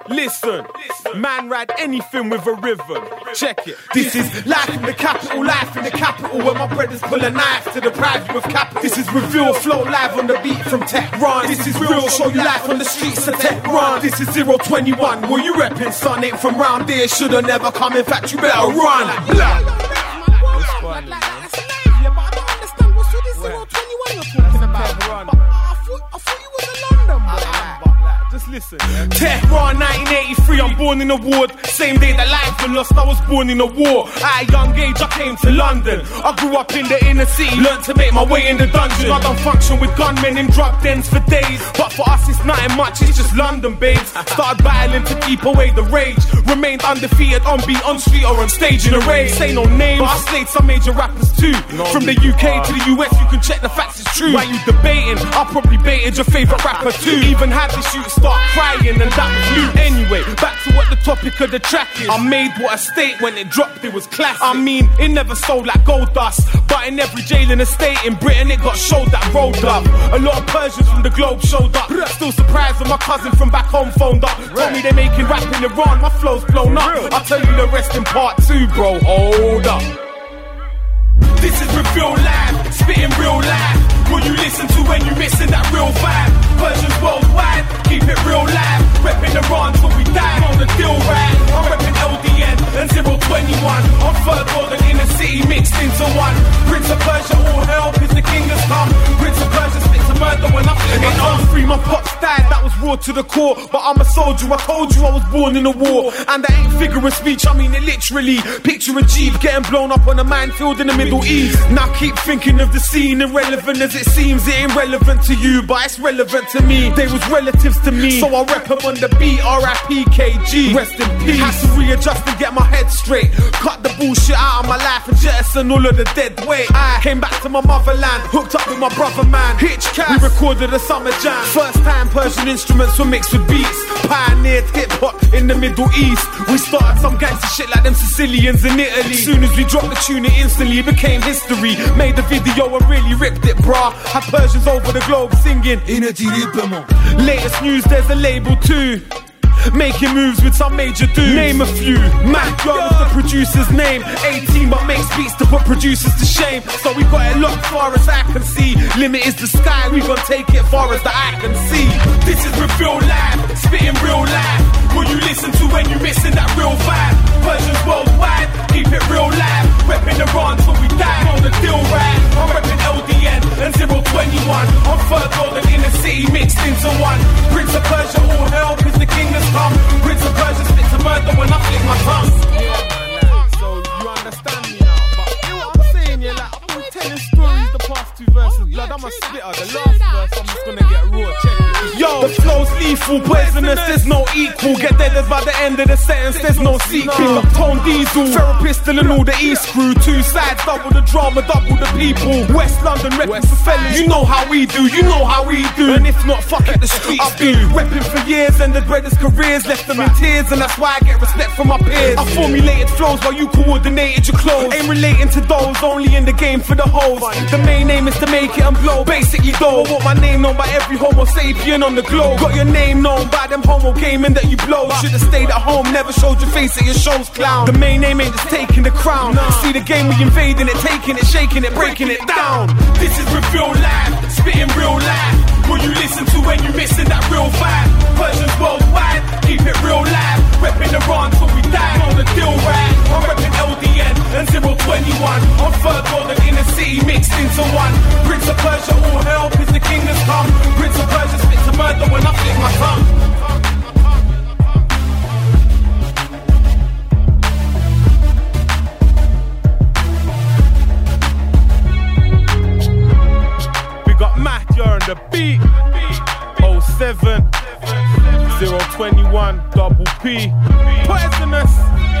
Listen, man ride anything with a rhythm. Check it. This is life in the capital, where my brothers pull a knife to the private with capital. This is Reveal Flow live on the beat from Tehran. This is real, show you life on the streets of Tehran. This is 021, where you reppin', son, ain't from round there. Shoulda never come, in fact you better run. Like that, it's live, yeah, but I don't understand what's with this 021 you're talking about. But I thought you was a London boy. Just listen. Tehran 1983, I'm born in a ward. Same day that life was lost, I was born in a war. At a young age, I came to London. I grew up in the inner city, learned to make my way in the dungeon. I done function with gunmen in drug dens for days. But for us, it's nothing much, it's just London, babes. Started battling to keep away the rage. Remained undefeated on beat, on street, or on stage in a raid. Say no names, but I slayed some major rappers too. From the UK to the US, you can check the facts, it's true. Why you debating? I probably baited your favourite rapper too. Even had the shoot start crying and that was loot. Anyway, back to what the topic of the track is. I made what I state when it dropped, it was classic. I mean, it never sold like gold dust, but in every jail in the state in Britain it got showed that rolled up. A lot of Persians from the globe showed up. Still surprised when my cousin from back home phoned up. Told me they making rap in Iran, my flow's blown up. I'll tell you the rest in part 2, bro, hold up. This is Reveal Live, spitting real life. Will you listen to when you missing that real vibe? Persians worldwide, keep it real live. Reppin' Iran till we die, on the deal right. I'm reppin' LDN and 021. I'm third world and inner city mixed into one. Prince of Persia, all hell, cause the king has come. Prince of Persia spits a murder when I feel it. I'm free, my pops died, that was raw to the core. But I'm a soldier, I told you I was born in a war. And that ain't figure of speech, I mean it literally. Picture a Jeep getting blown up on a minefield in the Middle East. Now keep thinking of the scene, irrelevant as it seems. It ain't relevant to you, but it's relevant to me. They was relatives to me, so I rep them on the beat. R.I.P. KG, rest in peace. Had to readjust and get my head straight. Cut the bullshit out of my life and jettison all of the dead weight. I came back to my motherland, hooked up with my brother man, Hitch Cass. We recorded a summer jam. First time Persian instruments were mixed with beats. Pioneered hip-hop in the Middle East. We started some gangster shit like them Sicilians in Italy. Soon as we dropped the tune, it instantly became history. Made the video and really ripped it, brah. Had Persians over the globe singing latest news, there's a label too. Making moves with some major dudes. Name a few. Mac Young is the producer's name. 18 but makes beats to put producers to shame. So we got it locked far as I can see. Limit is the sky, we gon' take it far as the eye can see. This is Reveal Live, spitting real life. Will you listen to when you missing that real vibe? Persians worldwide, keep it real live. Reppin' Iran till we die, on the deal right. I'm reppin' LDN and 021. I'm third world and inner city mixed into one. Prince of Persia, all hell, cause the king has come. Prince of Persia spits a murder when I flick my tongue. Yeah, man, so you understand me now. But you know what I'm saying, yeah, like I've been telling stories the past 2 verses. Blood, I'm a spitter. The last verse, I'm just gonna get raw. Check it. Yo, the flow's lethal, poisonous, there's no equal. Get dead by the end of the sentence, there's no sequel. Pick up Tone Diesel, Feral Pistol and all the East crew. 2 sides, double the drama, double the people. West London, reppin' for fellas. You know how we do, you know how we do. And if not, fuck it, the streets do. Reppin' for years, ended brothers' careers, left them in tears, and that's why I get respect from my peers. I formulated flows while you coordinated your clothes. Ain't relating to those, only in the game for the hoes. The main aim is to make it and blow. Basically though, I want my name known by every homo sapien on the globe. Got your name known by them homo gaming that you blow. Should've stayed at home, never showed your face at your shows, clown. The main aim ain't just taking the crown. See the game, we invading it, taking it, shaking it, breaking it down. This is Reveal Live, spitting real life. Will you listen to when you missing that real vibe? Persians worldwide, keep it real live. Reppin' Iran till we die, on the deal right. I'm reppin' LDN and 021. I'm third world and inner city mixed into one. Prince of Persia, all hell, cause the king has come. Prince of Persia spits a murder when I flick my tongue. You're on the beat. 07 021 double P. Poisonous.